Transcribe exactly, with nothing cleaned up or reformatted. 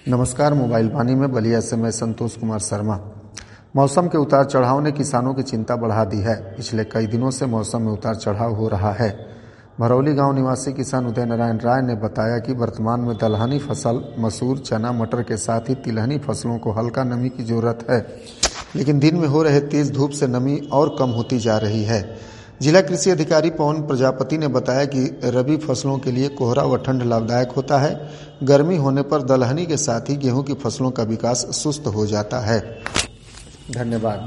नमस्कार। मोबाइल वाणी में बलिया से मैं संतोष कुमार शर्मा। मौसम के उतार चढ़ाव ने किसानों की चिंता बढ़ा दी है। पिछले कई दिनों से मौसम में उतार चढ़ाव हो रहा है। भरौली गांव निवासी किसान उदय नारायण राय ने बताया कि वर्तमान में दलहनी फसल मसूर, चना, मटर के साथ ही तिलहनी फसलों को हल्का नमी की जरूरत है, लेकिन दिन में हो रहे तेज धूप से नमी और कम होती जा रही है। जिला कृषि अधिकारी पवन प्रजापति ने बताया कि रबी फसलों के लिए कोहरा व ठंड लाभदायक होता है। गर्मी होने पर दलहनी के साथ ही गेहूं की फसलों का विकास सुस्त हो जाता है। धन्यवाद।